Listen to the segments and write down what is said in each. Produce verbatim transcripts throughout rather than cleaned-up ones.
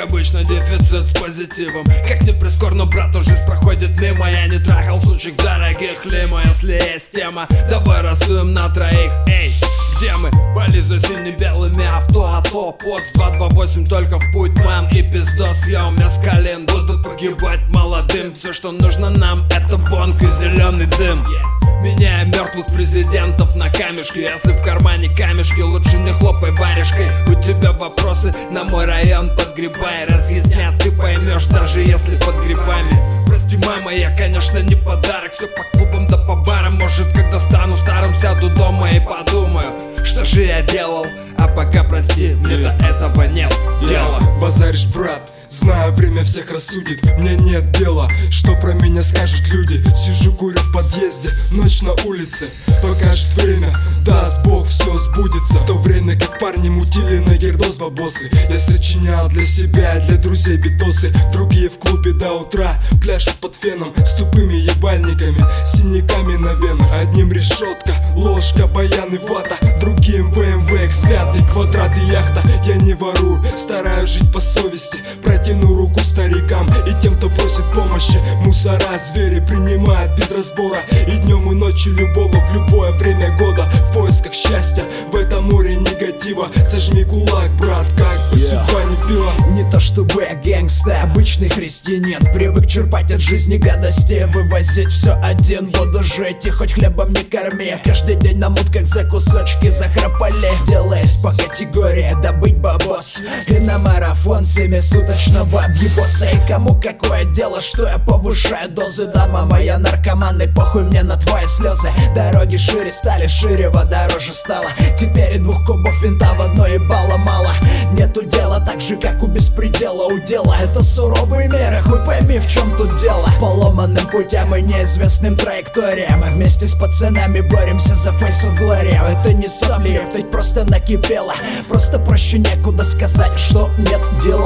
обычно, дефицит с позитивом. Как ни прискорбно, брат, жизнь проходит мимо. Я не трахал сучек дорогих лимо. Если есть тема, давай растуем на троих. Эй, где мы? Были за сине-белыми авто, а то под два два восемь только в путь, мам, и пиздос. Я у меня скален, буду погибать молодым. Все, что нужно нам, это бонг и зеленый дым. Меняя мертвых президентов на камешки. Если в кармане камешки, лучше не хлопай варежкой. У тебя вопросы на мой район, подгребай. Разъяснят, ты поймешь, даже если под грибами. Прости, мама, я, конечно, не подарок. Все по клубам да по барам. Может, когда стану старым, сяду дома и подумаю, что же я делал. А пока, прости, мне до этого нет дела. Базаришь, брат, знаю, время всех рассудит. Мне нет дела, что про меня скажут люди. Сижу, курю в подъезде, ночь на улице. Покажет время, даст Бог, все сбудется. В то время как парни мутили на гердос бабосы, я сочинял для себя и для друзей битосы. Другие в клубе до утра пляшут под феном с тупыми ебальниками, синяками на венах. Одним решетка, ложка, баян и вата, другим бэ эм вэ икс пять, квадрат и яхта. Я не ворую, стараюсь жить по совести. Протяну руку старикам и тем, кто просит помощи. Мусора, звери принимают без разбора. И днем, и ночью любого в любое время года. В поисках счастья в этом море негатива. Сожми кулак, брат, как бы yeah. судьба не пила. Не то чтобы я гэнгста, обычный христианин. Привык черпать от жизни гадости, вывозить все один, буду жить и хоть хлебом не корми. Каждый день на мутках за кусочки закропали, делаясь по категории добыть бабос. И на марафон семисуточно бабьи босса. И кому какое дело, что я повышаю дозы? Да, мама, я наркоман, и похуй мне на твои слезы. Дороги шире стали, шире вода дороже стала. Теперь и двух кубов винта в одно ебало мало. Нету дела так же, как у беспредела удела. Это суровые меры, хуй пойми, в чем тут дело. Поломанным путям и неизвестным траекториям вместе с пацанами боремся за фейс of glory. Это не сопли, это просто накипело. Просто проще некуда сказать, что нет дела.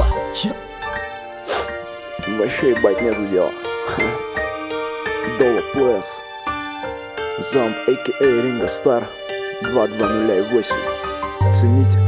Вообще ебать нету дела. Доллар Плэс, Зомб, а.к.а. Ринго Стар, два два ноль восемь. Цените.